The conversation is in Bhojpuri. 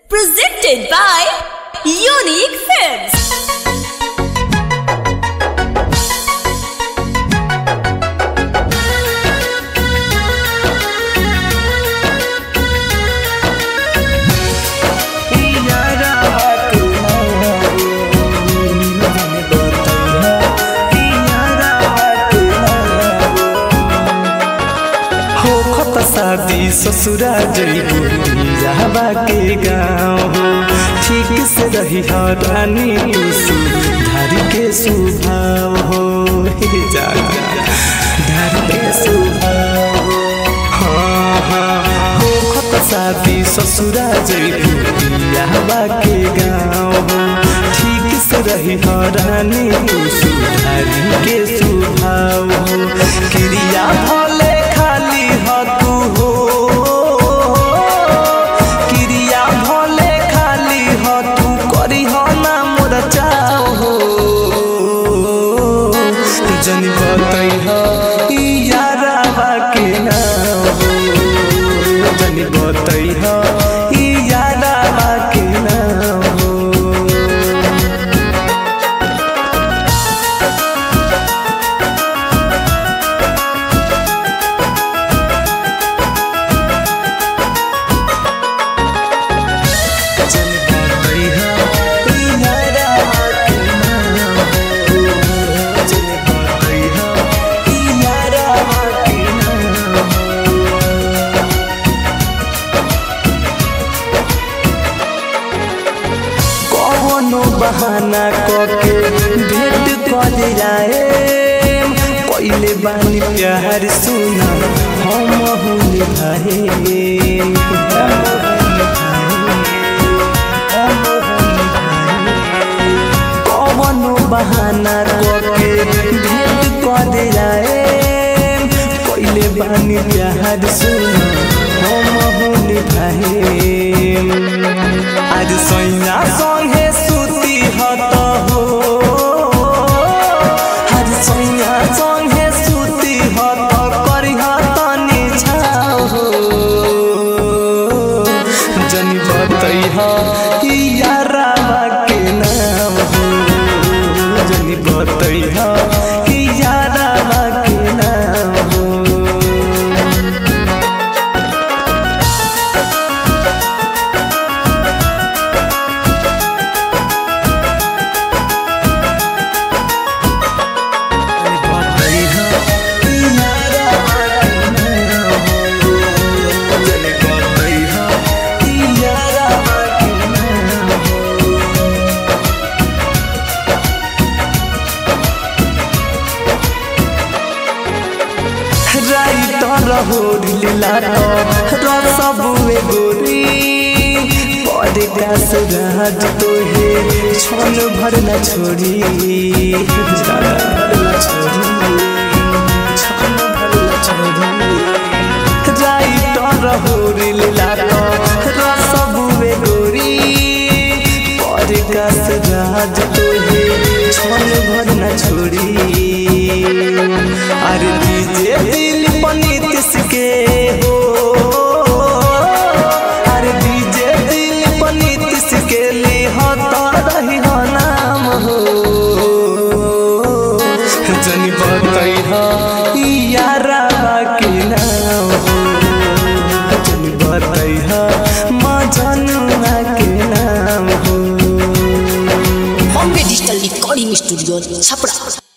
Presented by Unique Films. शादी ससुरा जइबू रहबा के गाँव हो ठीक से रही रानी धारी के स्वभाव हो धारी के स्वभाव हो हाँ हो खत शादी ससुरा जइबू रहबा के गाँव हो ठीक से रही रानी धारी के स्वभाव हो क्रिया भले खाली हो जनी बताई हो यारावा के नाम हो जनी बताई हो यारावा के नाम हो जनी बताई हो यारावा के नाम हो जनी बहाना करके भेंट कर जाए पहले बानी प्यार सुना हम हुन भाई कौनो बहाना करके भेंट कर जाए पहले बानी प्यार सुना हम हुन भाई आज सैया संगे जनी बताई हो यारावा के नाम हो जनी बताई हो यारावा के नाम हो रहो लीला रसबुए गोरी पड़े का सुराज तो है क्षण भर न छोड़ी रहो लीला रसबुए गोरी पड़े का सुराज तो है क्षण भर न छोड़ी अरे दीजिए दिल पनीत के हो अरे दीजिए दिल पनीत के ले हो रही हो नाम हो जनी बताई हो यारावा के नाम हो जनी बताई हो माँ जनुआ के नाम हो Bombay Digital Recording Studio, Chapra.